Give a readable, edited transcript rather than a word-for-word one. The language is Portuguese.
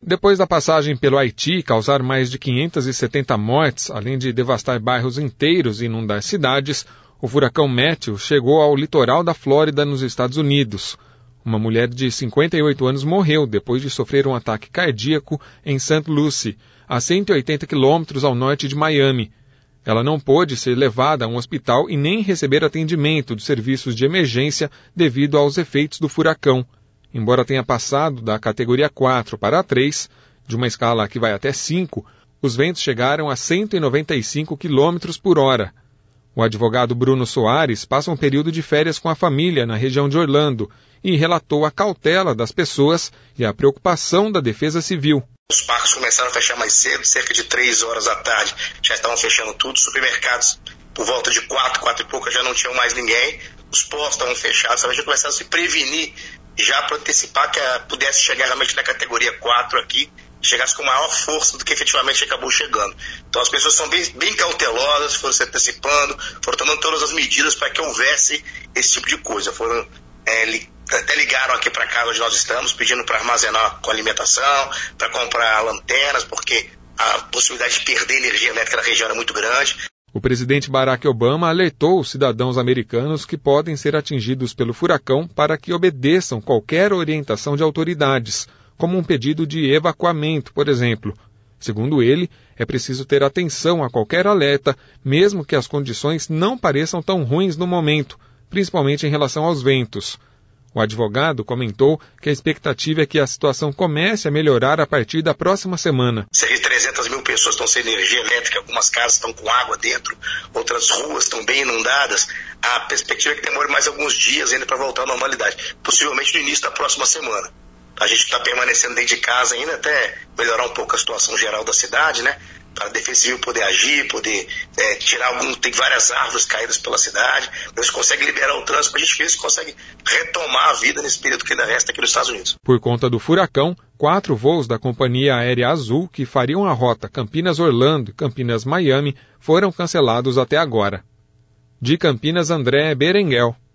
Depois da passagem pelo Haiti causar mais de 570 mortes, além de devastar bairros inteiros e inundar cidades, o furacão Matthew chegou ao litoral da Flórida, nos Estados Unidos. Uma mulher de 58 anos morreu depois de sofrer um ataque cardíaco em St. Lucie, a 180 quilômetros ao norte de Miami. Ela não pôde ser levada a um hospital e nem receber atendimento dos serviços de emergência devido aos efeitos do furacão. Embora tenha passado da categoria 4 para a 3, de uma escala que vai até 5, os ventos chegaram a 195 km por hora. O advogado Bruno Soares passa um período de férias com a família na região de Orlando e relatou a cautela das pessoas e a preocupação da Defesa Civil. Os parques começaram a fechar mais cedo, cerca de 3 horas da tarde, já estavam fechando tudo. Supermercados, por volta de 4 e pouca, já não tinham mais ninguém. Os postos estavam fechados, a gente começaram a se prevenir já para antecipar que pudesse chegar realmente na categoria 4 aqui, chegasse com maior força do que efetivamente acabou chegando. Então as pessoas são bem cautelosas, foram se antecipando, foram tomando todas as medidas para que houvesse esse tipo de coisa. Até ligaram aqui para casa onde nós estamos, pedindo para armazenar com alimentação, para comprar lanternas, porque a possibilidade de perder energia elétrica na região é muito grande. O presidente Barack Obama alertou os cidadãos americanos que podem ser atingidos pelo furacão para que obedeçam qualquer orientação de autoridades, como um pedido de evacuamento, por exemplo. Segundo ele, é preciso ter atenção a qualquer alerta, mesmo que as condições não pareçam tão ruins no momento, principalmente em relação aos ventos. O advogado comentou que a expectativa é que a situação comece a melhorar a partir da próxima semana. Cerca de 300 mil pessoas estão sem energia elétrica, algumas casas estão com água dentro, outras ruas estão bem inundadas. A perspectiva é que demore mais alguns dias ainda para voltar à normalidade, possivelmente no início da próxima semana. A gente está permanecendo dentro de casa ainda até melhorar um pouco a situação geral da cidade, né? Para a Defesa Civil poder agir, poder tirar tem várias árvores caídas pela cidade, a gente consegue liberar o trânsito, para a gente ver se consegue retomar a vida nesse período que ainda resta aqui nos Estados Unidos. Por conta do furacão, 4 voos da Companhia Aérea Azul, que fariam a rota Campinas-Orlando e Campinas-Miami, foram cancelados até agora. De Campinas, André Berenguel.